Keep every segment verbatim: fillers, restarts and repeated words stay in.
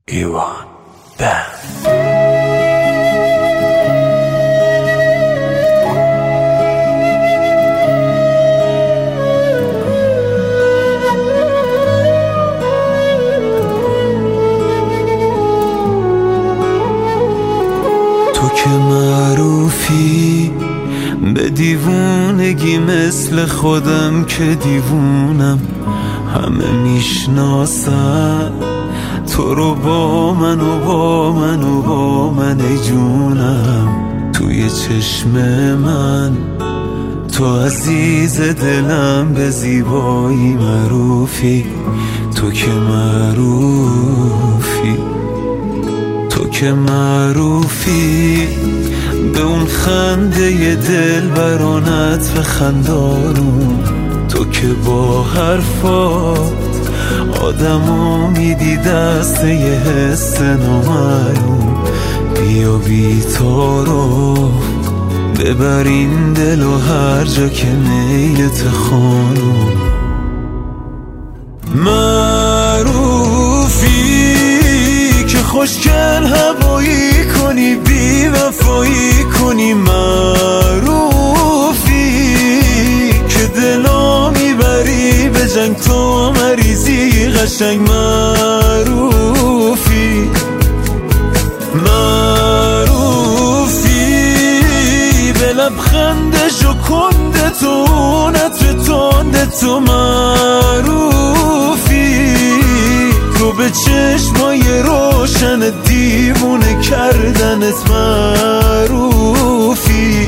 ایوان بند. تو که معروفی به دیوونگی مثل خودم که دیوونم، همه میشناسن تو رو با من و با من و با من ای جونم. توی چشم من تو عزیز دلم، به زیبایی معروفی. تو که معروفی تو که معروفی به اون خنده دل برانت و خندانون. تو که با حرفات آدمو میدی دست یه حس نامعلوم. بیا بی تو رو ببر این دل و هر جا که میلت خانوم. معروفی که خوشگل هوایی کنی، بی وفایی کنی. معروفی که دلا میبری به جنگ، تو مریضی قشنگ. معروفی معروفی به لبخند ژوکنده تو، نطر تنده تو. معروفی تو به چشمای روشن دیوونه کردنت. معروفی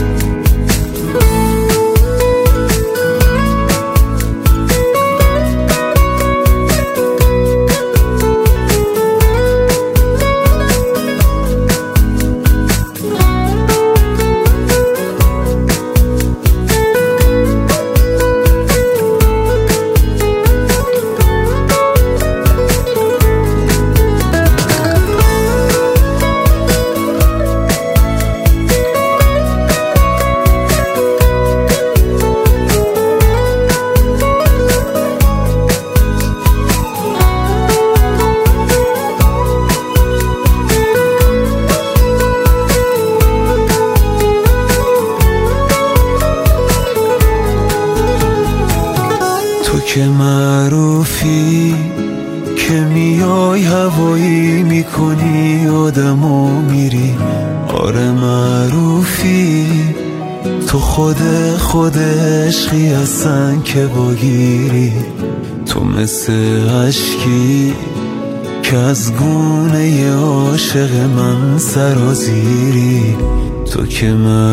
که معروفی که میای هوایی میکنی آدمو میری. آره معروفی تو خود خود عشقی هستن که باگیری. تو مثل عشقی که از گونه عاشق من سرازیری. تو که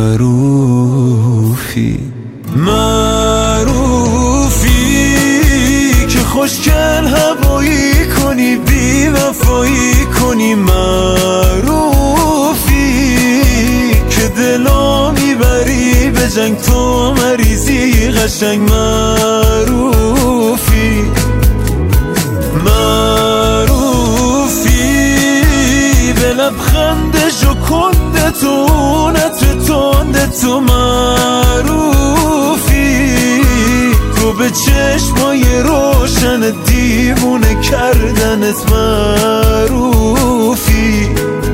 معروفی معروفی خوشگل هوایی کنی، بی وفایی کنی. معروفی که دلا میبری به جنگ، تو مریضی قشنگ. معروفی معروفی به لبخند ژوکنده تو، نطر تنده تو. معروفی تو به چشمای روشن دیوونه کردنت. معروفی